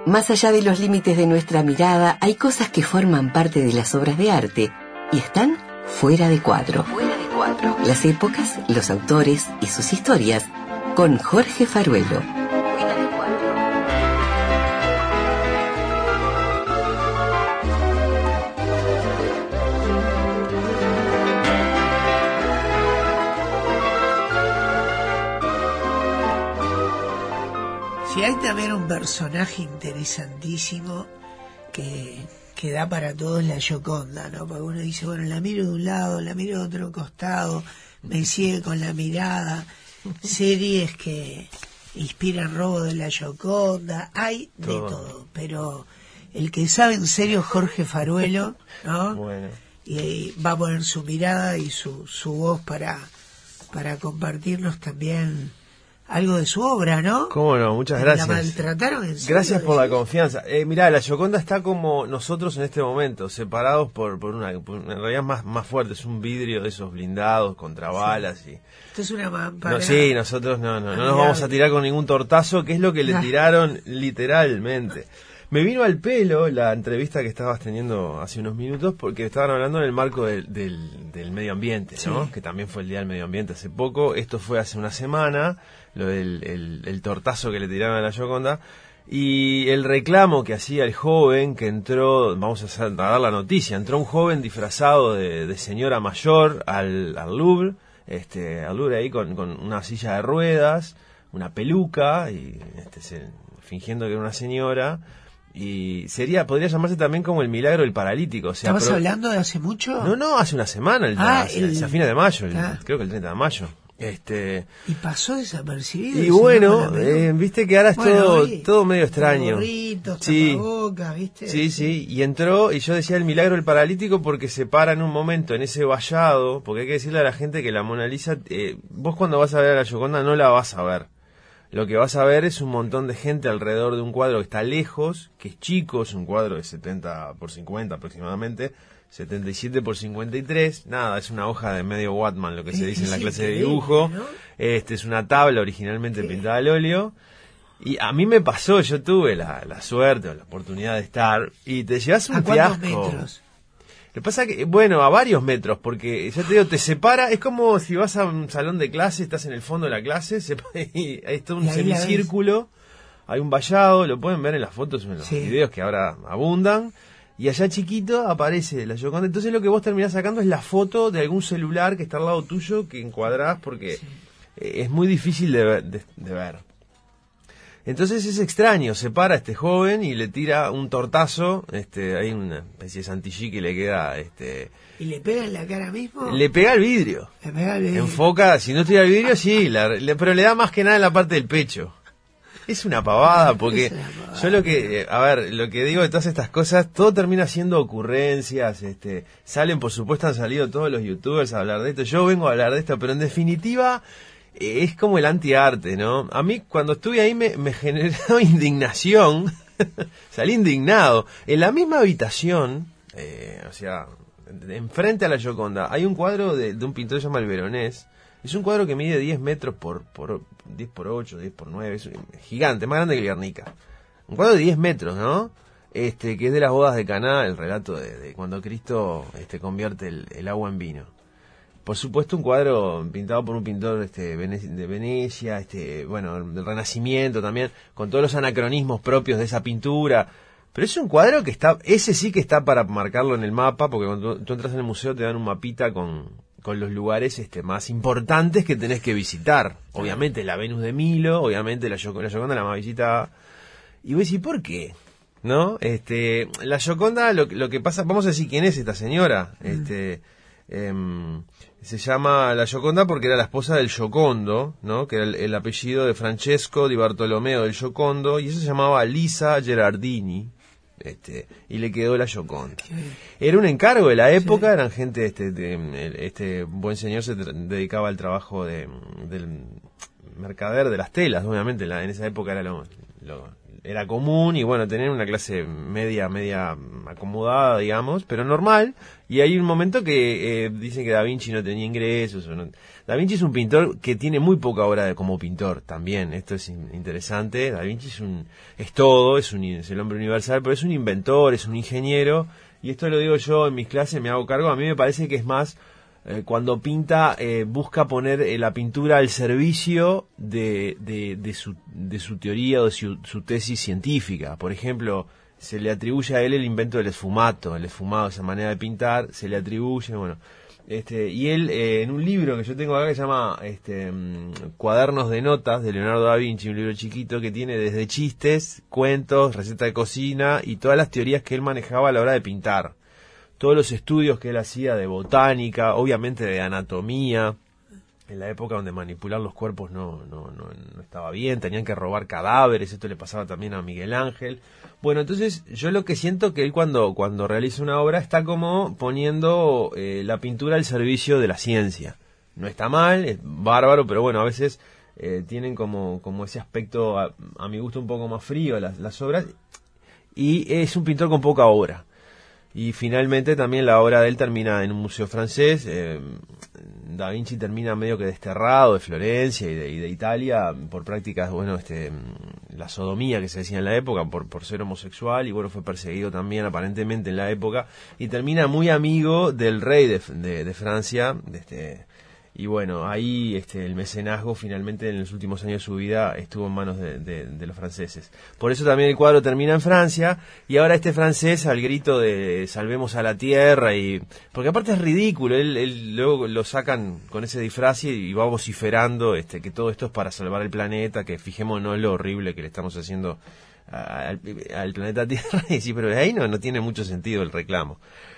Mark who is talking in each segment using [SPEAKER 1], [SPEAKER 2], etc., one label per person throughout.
[SPEAKER 1] Más allá de los límites de nuestra mirada, hay cosas que forman parte de las obras de arte y están fuera de cuadro. Las épocas, los autores y sus historias, con Jorge Faruelo.
[SPEAKER 2] Sí, hay también un personaje interesantísimo que da para todos, la Gioconda, ¿no? Porque uno dice, bueno, la miro de un lado, la miro de otro costado, me sigue con la mirada. Series que inspiran robo de la Gioconda, hay de todo, pero el que sabe en serio Jorge Faruelo, ¿no?
[SPEAKER 3] Bueno.
[SPEAKER 2] Y va a poner su mirada y su voz para compartirnos también algo de su obra, ¿no?
[SPEAKER 3] Cómo no, muchas gracias.
[SPEAKER 2] La maltrataron en serio.
[SPEAKER 3] Gracias por la confianza. Mirá, la Gioconda está como nosotros en este momento, separados por una en realidad más fuerte, es un vidrio de esos blindados contra balas y...
[SPEAKER 2] Esto es una mampara.
[SPEAKER 3] No, sí, nosotros no nos vamos a tirar con ningún tortazo, que es lo que le tiraron literalmente. Me vino al pelo la entrevista que estabas teniendo hace unos minutos porque estaban hablando en el marco del medio ambiente, ¿no? Sí. Que también fue el Día del Medio Ambiente hace poco. Esto fue hace una semana, lo del el tortazo que le tiraron a la Gioconda. Y el reclamo que hacía el joven que entró, vamos a dar la noticia, entró un joven disfrazado de señora mayor al Louvre, al Louvre ahí con una silla de ruedas, una peluca, y fingiendo que era una señora. Y podría llamarse también como el milagro del paralítico. O sea,
[SPEAKER 2] ¿Estabas hablando de hace mucho?
[SPEAKER 3] No, hace una semana, hace a fines de mayo, creo que el 30 de mayo.
[SPEAKER 2] Y pasó desapercibido.
[SPEAKER 3] Y bueno, viste que ahora es todo medio extraño.
[SPEAKER 2] Gorritos, tapabocas, ¿viste?
[SPEAKER 3] Sí, y entró, y yo decía el milagro del paralítico porque se para en un momento en ese vallado, porque hay que decirle a la gente que la Mona Lisa, vos cuando vas a ver a la Gioconda no la vas a ver. Lo que vas a ver es un montón de gente alrededor de un cuadro que está lejos, que es chico, es un cuadro de 70 por 50 aproximadamente, 77 por 53, nada, es una hoja de medio Wattman, lo que se dice en la clase de dibujo, ¿no? Es una tabla originalmente pintada al óleo, y a mí me pasó, yo tuve la suerte o la oportunidad de estar, y te llevas un fiasco.
[SPEAKER 2] ¿A cuántos metros?
[SPEAKER 3] Lo que pasa que, a varios metros, porque ya te digo, te separa, es como si vas a un salón de clase, estás en el fondo de la clase, y hay todo un semicírculo, hay un vallado, lo pueden ver en las fotos, en los videos que ahora abundan, y allá chiquito aparece la Gioconda, entonces lo que vos terminás sacando es la foto de algún celular que está al lado tuyo, que encuadrás, porque es muy difícil de ver. Entonces es extraño, se para este joven y le tira un tortazo, hay una especie de Santillí que le queda,
[SPEAKER 2] ¿Y le pega en la cara mismo?
[SPEAKER 3] Le pega al vidrio.
[SPEAKER 2] Le pega al vidrio.
[SPEAKER 3] Enfoca, si no estoy al vidrio, sí, pero le da más que nada en la parte del pecho. Es una pavada, porque yo lo que digo de todas estas cosas, todo termina siendo ocurrencias, salen, por supuesto, han salido todos los youtubers a hablar de esto, yo vengo a hablar de esto, pero en definitiva... es como el antiarte, ¿no? A mí cuando estuve ahí me generó indignación, salí indignado. En la misma habitación, enfrente a la Gioconda, hay un cuadro de un pintor que se llama el Veronés. Es un cuadro que mide 10 metros por 10 por 8, 10 por 9, es gigante, más grande que el Guernica. Un cuadro de 10 metros, ¿no? Que es de las bodas de Caná, el relato de cuando Cristo convierte el agua en vino. Por supuesto, un cuadro pintado por un pintor de Venecia, del Renacimiento también, con todos los anacronismos propios de esa pintura. Pero es un cuadro que ese sí que está para marcarlo en el mapa, porque cuando tú entras en el museo te dan un mapita con los lugares más importantes que tenés que visitar. Obviamente la Venus de Milo, obviamente la Gioconda la más visitada. Y vos decís, ¿por qué? ¿No? La Gioconda, lo que pasa, vamos a decir quién es esta señora. Se llama la Gioconda porque era la esposa del Giocondo, ¿no? Que era el apellido de Francesco di Bartolomeo del Giocondo, y eso se llamaba Lisa Gerardini, y le quedó la Gioconda. Era un encargo de la época, eran gente, este buen señor se dedicaba al trabajo del mercader de las telas, obviamente, en esa época era era común, y bueno, tener una clase media acomodada, digamos, pero normal. Y hay un momento que dicen que Da Vinci no tenía ingresos. Da Vinci es un pintor que tiene muy poca obra como pintor también. Esto es interesante. Da Vinci es todo, es el hombre universal, pero es un inventor, es un ingeniero. Y esto lo digo yo en mis clases, me hago cargo. A mí me parece que es más, cuando pinta, busca poner la pintura al servicio de su teoría o de su tesis científica. Por ejemplo, se le atribuye a él el invento del esfumado, esa manera de pintar, se le atribuye, bueno. Y él, en un libro que yo tengo acá que se llama Cuadernos de Notas de Leonardo da Vinci, un libro chiquito que tiene desde chistes, cuentos, recetas de cocina y todas las teorías que él manejaba a la hora de pintar. Todos los estudios que él hacía de botánica, obviamente de anatomía, en la época donde manipular los cuerpos no estaba bien, tenían que robar cadáveres, esto le pasaba también a Miguel Ángel. Bueno, entonces yo lo que siento que él cuando realiza una obra está como poniendo la pintura al servicio de la ciencia. No está mal, es bárbaro, pero bueno, a veces tienen como ese aspecto, a mi gusto, un poco más frío las obras, y es un pintor con poca obra. Y finalmente también la obra de él termina en un museo francés. Da Vinci termina medio que desterrado de Florencia y de Italia por prácticas, bueno, la sodomía que se decía en la época, por ser homosexual, y bueno, fue perseguido también aparentemente en la época, y termina muy amigo del rey de Francia, y bueno, ahí el mecenazgo finalmente en los últimos años de su vida estuvo en manos de los franceses. Por eso también el cuadro termina en Francia, y ahora este francés, al grito de salvemos a la tierra, porque aparte es ridículo, él luego lo sacan con ese disfraz y va vociferando que todo esto es para salvar el planeta, que fijémonos lo horrible que le estamos haciendo al planeta Tierra, y sí, pero ahí no tiene mucho sentido el reclamo.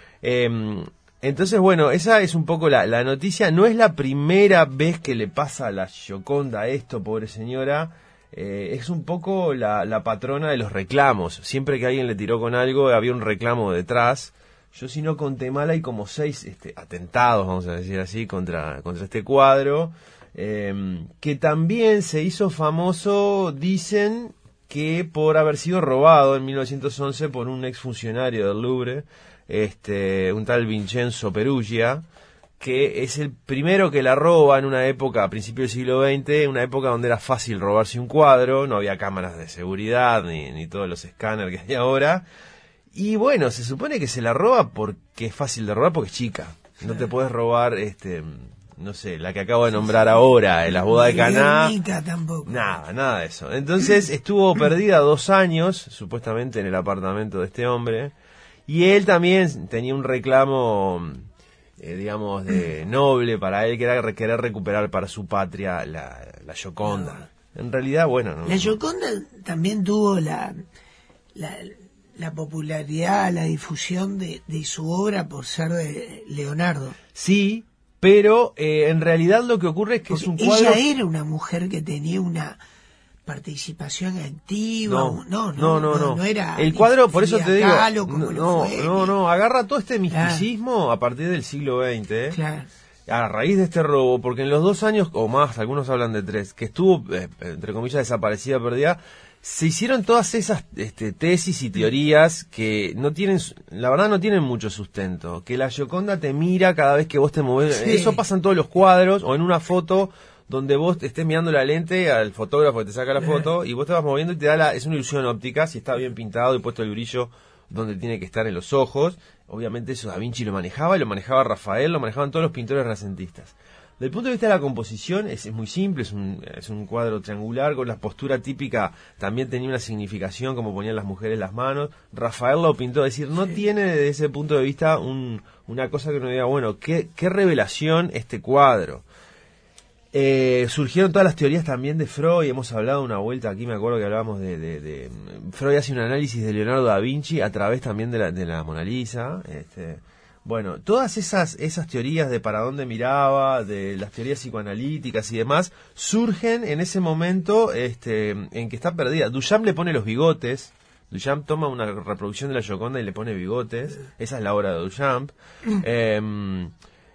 [SPEAKER 3] Entonces, bueno, esa es un poco la noticia. No es la primera vez que le pasa a la Gioconda esto, pobre señora. Es un poco la patrona de los reclamos. Siempre que alguien le tiró con algo, había un reclamo detrás. Yo, si no conté mal, hay como 6 atentados, vamos a decir así, contra este cuadro. Que también se hizo famoso, dicen, que por haber sido robado en 1911 por un exfuncionario del Louvre, un tal Vincenzo Perugia, que es el primero que la roba en una época, a principios del siglo XX, una época donde era fácil robarse un cuadro, no había cámaras de seguridad, ni todos los escáneres que hay ahora, y bueno, se supone que se la roba porque es fácil de robar, porque es chica, no te puedes robar, no sé, la que acabo de nombrar ahora, en las bodas de Caná, nada de eso. Entonces estuvo perdida 2 años, supuestamente en el apartamento de este hombre, y él también tenía un reclamo, digamos, noble para él, que era querer recuperar para su patria la Gioconda. En realidad, bueno...
[SPEAKER 2] La Gioconda también tuvo la popularidad, la difusión de su obra por ser de Leonardo.
[SPEAKER 3] Sí, pero en realidad lo que ocurre es que es un cuadro...
[SPEAKER 2] Ella era una mujer que tenía una participación activa, no era
[SPEAKER 3] el cuadro, por eso te digo,
[SPEAKER 2] no,
[SPEAKER 3] agarra todo este misticismo a partir del siglo XX,
[SPEAKER 2] claro,
[SPEAKER 3] a raíz de este robo, porque en los 2 años o más, algunos hablan de 3, que estuvo entre comillas desaparecida, perdida, se hicieron todas esas tesis y teorías que la verdad no tienen mucho sustento, que la Gioconda te mira cada vez que vos te movés, eso pasa en todos los cuadros, o en una foto donde vos estés mirando la lente al fotógrafo que te saca la foto, y vos te vas moviendo y te da es una ilusión óptica, si está bien pintado y puesto el brillo donde tiene que estar en los ojos. Obviamente eso Da Vinci lo manejaba, y lo manejaba Rafael, lo manejaban todos los pintores renacentistas. Desde el punto de vista de la composición es muy simple, es un cuadro triangular con la postura típica, también tenía una significación como ponían las mujeres las manos. Rafael lo pintó, es decir, no tiene desde ese punto de vista una cosa que uno diga, bueno, qué revelación este cuadro. Surgieron todas las teorías también de Freud, hemos hablado una vuelta aquí, me acuerdo que hablábamos de Freud hace un análisis de Leonardo da Vinci a través también de la Mona Lisa. Bueno, todas esas teorías de para dónde miraba, de las teorías psicoanalíticas y demás, surgen en ese momento en que está perdida. Duchamp le pone los bigotes. Duchamp toma una reproducción de la Gioconda y le pone bigotes. Esa es la obra de Duchamp.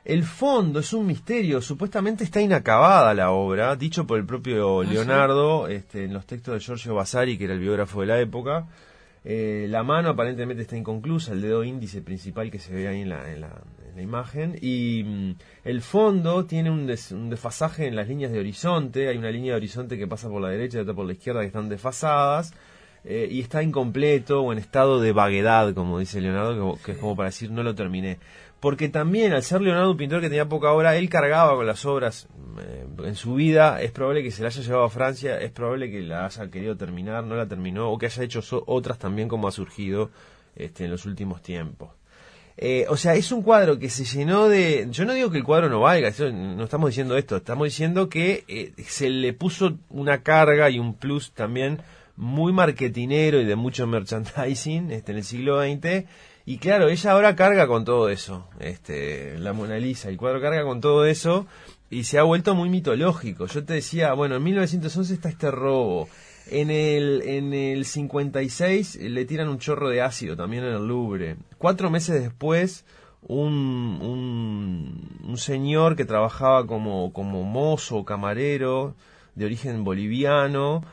[SPEAKER 3] El fondo es un misterio, supuestamente está inacabada la obra, dicho por el propio Leonardo, en los textos de Giorgio Vasari, que era el biógrafo de la época. La mano aparentemente está inconclusa, el dedo índice principal que se ve ahí en la imagen, y el fondo tiene un desfasaje en las líneas de horizonte. Hay una línea de horizonte que pasa por la derecha y otra por la izquierda que están desfasadas, y está incompleto o en estado de vaguedad, como dice Leonardo, que es como para decir no lo terminé. Porque también, al ser Leonardo un pintor que tenía poca obra, él cargaba con las obras en su vida. Es probable que se la haya llevado a Francia, es probable que la haya querido terminar, no la terminó, o que haya hecho otras también, como ha surgido en los últimos tiempos. O sea, es un cuadro que se llenó de... Yo no digo que el cuadro no valga, no estamos diciendo esto, estamos diciendo que se le puso una carga y un plus también muy marketinero y de mucho merchandising en el siglo XX. Y claro, ella ahora carga con todo eso, la Mona Lisa, el cuadro carga con todo eso y se ha vuelto muy mitológico. Yo te decía, bueno, en 1911 está este robo, en el 56 le tiran un chorro de ácido también en el Louvre. 4 meses después, un señor que trabajaba como mozo o camarero de origen boliviano,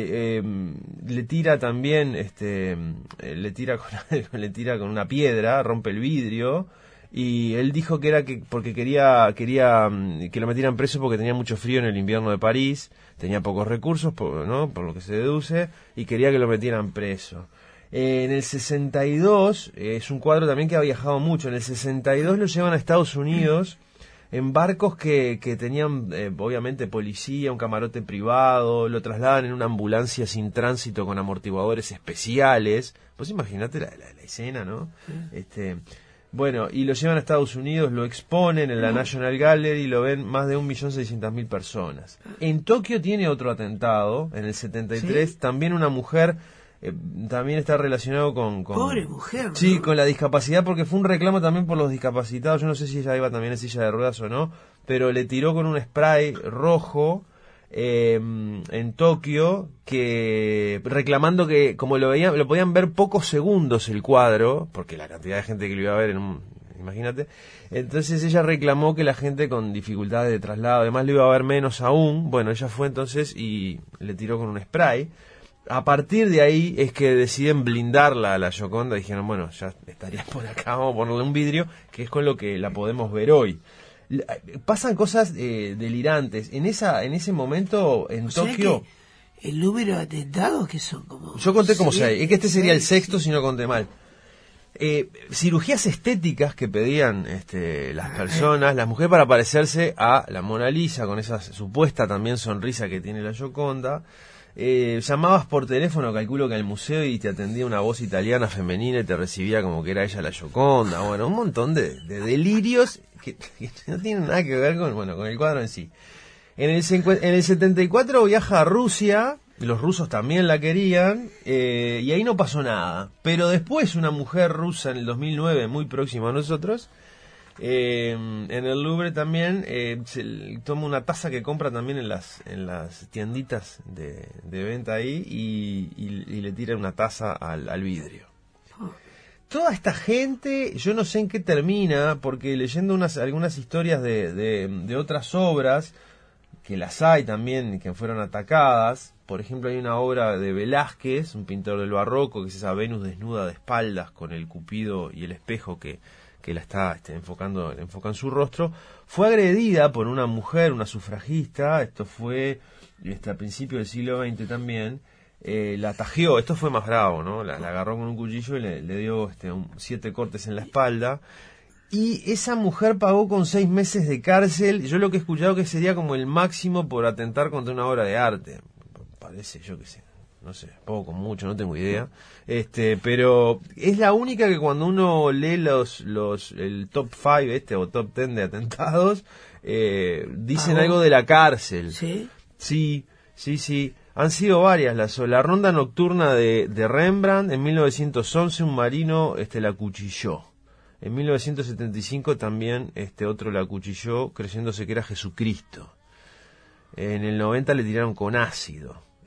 [SPEAKER 3] le tira también, le tira con una piedra, rompe el vidrio, y él dijo que era porque quería que lo metieran preso porque tenía mucho frío en el invierno de París, tenía pocos recursos, ¿no? Por lo que se deduce, y quería que lo metieran preso. En el 62, es un cuadro también que ha viajado mucho, en el 62 lo llevan a Estados Unidos, en barcos que tenían, obviamente, policía, un camarote privado, lo trasladan en una ambulancia sin tránsito con amortiguadores especiales. Pues imagínate la escena, ¿no? Bueno, y lo llevan a Estados Unidos, lo exponen en la National Gallery, lo ven más de 1.600.000 personas. En Tokio tiene otro atentado, en el 73, ¿sí? También una mujer... también está relacionado con...
[SPEAKER 2] Pobre mujer, ¿no?
[SPEAKER 3] Sí, con la discapacidad, porque fue un reclamo también por los discapacitados. Yo no sé si ella iba también en silla de ruedas o no, pero le tiró con un spray rojo en Tokio, que reclamando que, como lo podían ver pocos segundos el cuadro, porque la cantidad de gente que lo iba a ver imagínate, entonces ella reclamó que la gente con dificultades de traslado, además lo iba a ver menos aún. Bueno, ella fue entonces y le tiró con un spray. A partir de ahí es que deciden blindarla a la Gioconda. Dijeron, bueno, ya estaría por acá, vamos a ponerle un vidrio, que es con lo que la podemos ver hoy. Pasan cosas delirantes. En ese momento, en Tokio...
[SPEAKER 2] El número de atentados que son como...
[SPEAKER 3] Yo conté como 6. Es que este sería el sexto si no conté mal. Cirugías estéticas que pedían las personas, las mujeres, para parecerse a la Mona Lisa, con esa supuesta también sonrisa que tiene la Gioconda. Llamabas por teléfono, calculo que al museo, y te atendía una voz italiana femenina y te recibía como que era ella la Gioconda. Bueno, un montón de delirios que no tienen nada que ver con el cuadro en sí. En el 74 viaja a Rusia, los rusos también la querían, y ahí no pasó nada. Pero después una mujer rusa en el 2009, muy próxima a nosotros, en el Louvre también, se toma una taza que compra también en las tienditas de venta ahí, y le tira una taza al vidrio. Toda esta gente, yo no sé en qué termina, porque leyendo algunas historias de otras obras, que las hay también, que fueron atacadas. Por ejemplo, hay una obra de Velázquez, un pintor del barroco, que es esa Venus desnuda de espaldas con el cupido y el espejo que la está enfoca en su rostro. Fue agredida por una mujer, una sufragista. Esto fue a principios del siglo XX también. La tajeó, esto fue más bravo, ¿no? La agarró con un cuchillo y le dio 7 cortes en la espalda. Y esa mujer pagó con 6 meses de cárcel. Yo lo que he escuchado que sería como el máximo por atentar contra una obra de arte. Parece, yo qué sé, no sé, poco, mucho, no tengo idea. Pero es la única que cuando uno lee el top 5 o top 10 de atentados, dicen algo de la cárcel.
[SPEAKER 2] ¿Sí?
[SPEAKER 3] Sí. Han sido varias. La ronda nocturna de Rembrandt, en 1911 un marino la acuchilló. En 1975 también otro la acuchilló creyéndose que era Jesucristo. En el 90 le tiraron con ácido.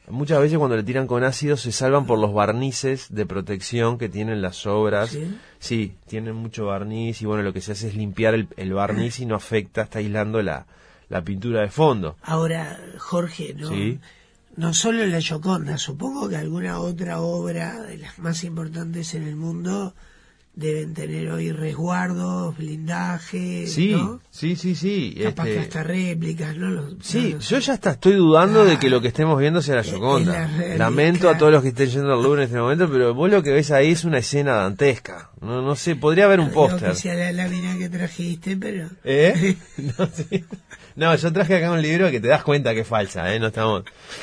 [SPEAKER 3] muchas veces cuando le tiran con ácido se salvan por los barnices de protección que tienen las obras.
[SPEAKER 2] ¿Sí?
[SPEAKER 3] Sí, tienen mucho barniz y bueno, lo que se hace es limpiar el barniz y no afecta, está aislando la pintura de fondo.
[SPEAKER 2] Ahora, Jorge, ¿no?
[SPEAKER 3] Sí.
[SPEAKER 2] No solo la Gioconda, supongo que alguna otra obra de las más importantes en el mundo deben tener hoy resguardos, blindajes,
[SPEAKER 3] Sí,
[SPEAKER 2] ¿no?
[SPEAKER 3] sí.
[SPEAKER 2] Capaz que hasta réplicas, ¿no?
[SPEAKER 3] Sí,
[SPEAKER 2] no
[SPEAKER 3] yo
[SPEAKER 2] sé.
[SPEAKER 3] ya estoy dudando de que lo que estemos viendo sea la Gioconda. Lamento a todos los que estén yendo al Louvre en este momento, pero vos lo que ves ahí es una escena dantesca. No sé, podría haber un
[SPEAKER 2] Digo
[SPEAKER 3] póster.
[SPEAKER 2] que sea la lámina que trajiste, pero...
[SPEAKER 3] No, sí. No, yo traje acá un libro que te das cuenta que es falsa, no estamos...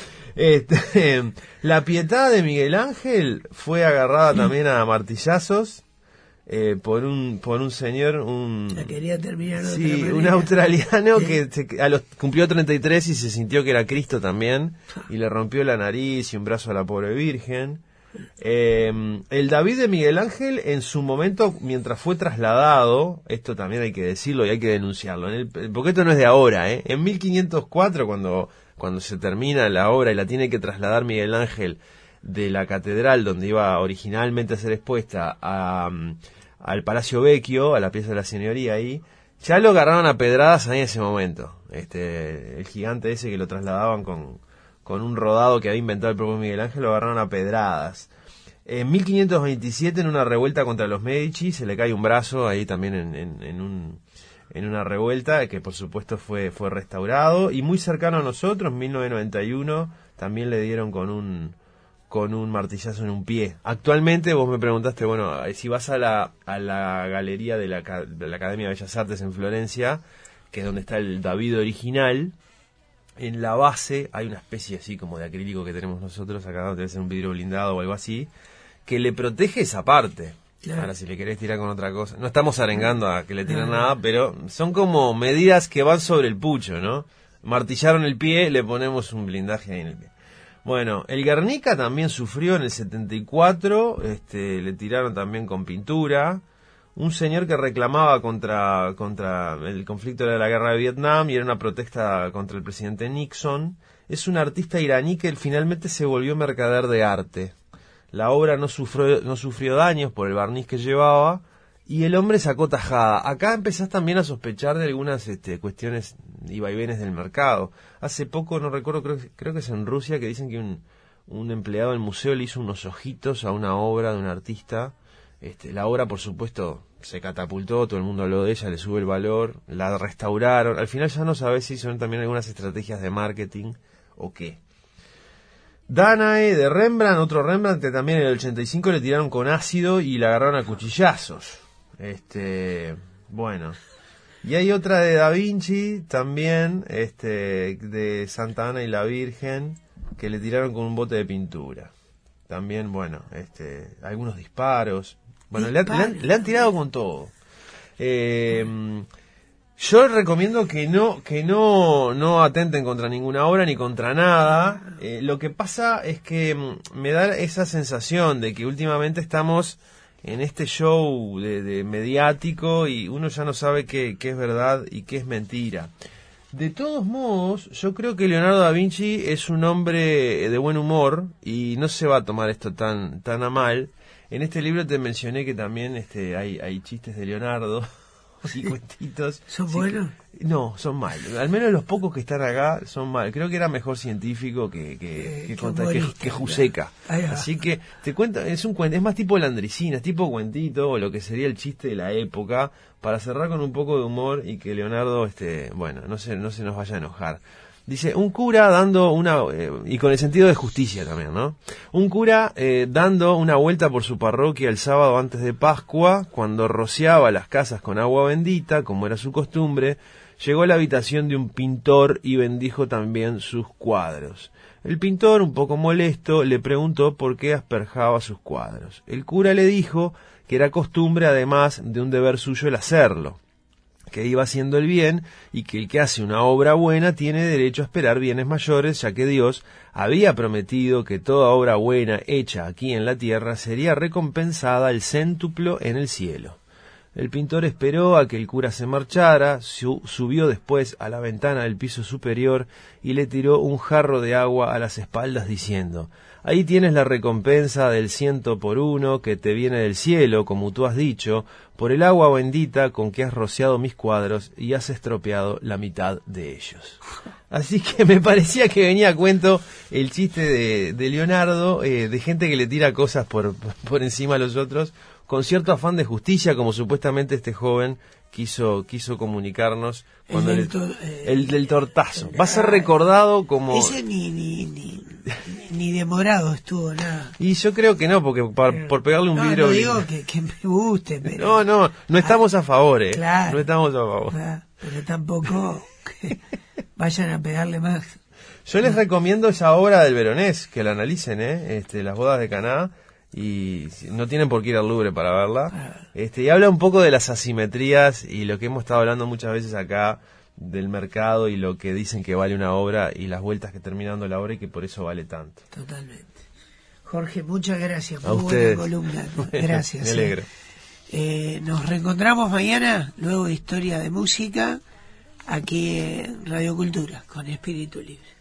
[SPEAKER 3] La Pietà de Miguel Ángel fue agarrada también a martillazos por un señor,
[SPEAKER 2] La quería terminar de otra
[SPEAKER 3] sí,
[SPEAKER 2] manera.
[SPEAKER 3] un australiano que cumplió 33 y se sintió que era Cristo también y le rompió la nariz y un brazo a la pobre Virgen. El David de Miguel Ángel en su momento, mientras fue trasladado, esto también hay que decirlo y hay que denunciarlo, porque esto no es de ahora, en 1504 cuando se termina la obra y la tiene que trasladar Miguel Ángel de la catedral donde iba originalmente a ser expuesta al Palacio Vecchio, a la pieza de la señoría ahí, ya lo agarraron a pedradas ahí en ese momento. El gigante ese que lo trasladaban con un rodado que había inventado el propio Miguel Ángel, lo agarraron a pedradas. En 1527, en una revuelta contra los Medici, se le cae un brazo ahí también en una revuelta que por supuesto fue restaurado, y muy cercano a nosotros, en 1991 también le dieron con un martillazo en un pie. Actualmente vos me preguntaste, bueno, si vas a la galería de la Academia de Bellas Artes en Florencia, que es donde está el David original, en la base hay una especie así como de acrílico que tenemos nosotros acá, debe ser un vidrio blindado o algo así, que le protege esa parte. Claro. Ahora, si le querés tirar con otra cosa, no estamos arengando a que le tiren nada, pero son como medidas que van sobre el pucho, ¿no? Martillaron el pie, le ponemos un blindaje ahí en el pie. Bueno, el Guernica también sufrió en el 74, le tiraron también con pintura. Un señor que reclamaba contra el conflicto de la guerra de Vietnam y era una protesta contra el presidente Nixon. Es un artista iraní que finalmente se volvió mercader de arte. La obra no sufrió daños por el barniz que llevaba y el hombre sacó tajada. Acá empezás también a sospechar de algunas cuestiones y vaivenes del mercado. Hace poco, no recuerdo, creo que es en Rusia, que dicen que un empleado del museo le hizo unos ojitos a una obra de un artista. La obra, por supuesto, se catapultó, todo el mundo habló de ella, le sube el valor, la restauraron. Al final ya no sabes si son también algunas estrategias de marketing o qué. Danae de Rembrandt, otro Rembrandt que también en el 85 le tiraron con ácido y la agarraron a cuchillazos. Bueno. Y hay otra de Da Vinci también, de Santa Ana y la Virgen, que le tiraron con un bote de pintura. También, bueno, algunos disparos. Bueno, le han tirado con todo. Yo recomiendo que no atenten contra ninguna obra ni contra nada. Lo que pasa es que me da esa sensación de que últimamente estamos en este show de mediático y uno ya no sabe qué es verdad y qué es mentira. De todos modos, yo creo que Leonardo da Vinci es un hombre de buen humor y no se va a tomar esto tan a mal. En este libro te mencioné que también hay chistes de Leonardo y cuentitos.
[SPEAKER 2] ¿Son buenos?
[SPEAKER 3] No, son malos. Al menos los pocos que están acá son malos. Creo que era mejor científico que Juseca. Así que te cuento, es más tipo Landricina, es tipo cuentito o lo que sería el chiste de la época, para cerrar con un poco de humor y que Leonardo, no se nos vaya a enojar. Dice, un cura dando y con el sentido de justicia también, ¿no? Un cura dando una vuelta por su parroquia el sábado antes de Pascua, cuando rociaba las casas con agua bendita, como era su costumbre, llegó a la habitación de un pintor y bendijo también sus cuadros. El pintor, un poco molesto, le preguntó por qué asperjaba sus cuadros. El cura le dijo que era costumbre, además de un deber suyo, el hacerlo, que iba haciendo el bien y que el que hace una obra buena tiene derecho a esperar bienes mayores, ya que Dios había prometido que toda obra buena hecha aquí en la tierra sería recompensada al céntuplo en el cielo. El pintor esperó a que el cura se marchara, subió después a la ventana del piso superior y le tiró un jarro de agua a las espaldas diciendo: «Ahí tienes la recompensa del 100 por 1 que te viene del cielo, como tú has dicho, por el agua bendita con que has rociado mis cuadros y has estropeado la mitad de ellos». Así que me parecía que venía a cuento el chiste de Leonardo, de gente que le tira cosas por encima a los otros, con cierto afán de justicia, como supuestamente este joven quiso comunicarnos cuando el del tortazo. Va a ser recordado como...
[SPEAKER 2] Ese ni demorado estuvo nada.
[SPEAKER 3] Y yo creo que no, porque por pegarle un vidrio...
[SPEAKER 2] No digo que me guste, pero...
[SPEAKER 3] No estamos a favor,
[SPEAKER 2] Claro,
[SPEAKER 3] no estamos a favor.
[SPEAKER 2] Claro, pero tampoco que vayan a pegarle más.
[SPEAKER 3] Yo les recomiendo esa obra del Veronés, que la analicen, Las bodas de Caná, y no tienen por qué ir al Louvre para verla. Y habla un poco de las asimetrías y lo que hemos estado hablando muchas veces acá del mercado y lo que dicen que vale una obra y las vueltas que termina dando la obra y que por eso vale tanto.
[SPEAKER 2] Totalmente. Jorge, muchas gracias.
[SPEAKER 3] A
[SPEAKER 2] Muy
[SPEAKER 3] ustedes.
[SPEAKER 2] buena columna. Gracias.
[SPEAKER 3] Me alegro.
[SPEAKER 2] Nos reencontramos mañana, luego de Historia de Música, aquí en Radio Cultura, con Espíritu Libre.